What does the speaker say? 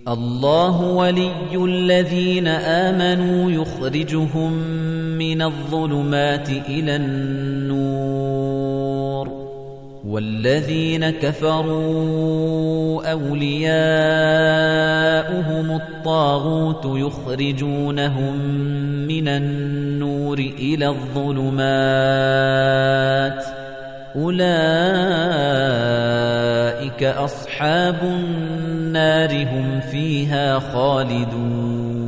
الله ولي الذين آمنوا يخرجهم من الظلمات إلى النور والذين كفروا أولياؤهم الطاغوت يخرجونهم من النور إلى الظلمات أولئك أصحاب النار هم فيها خالدون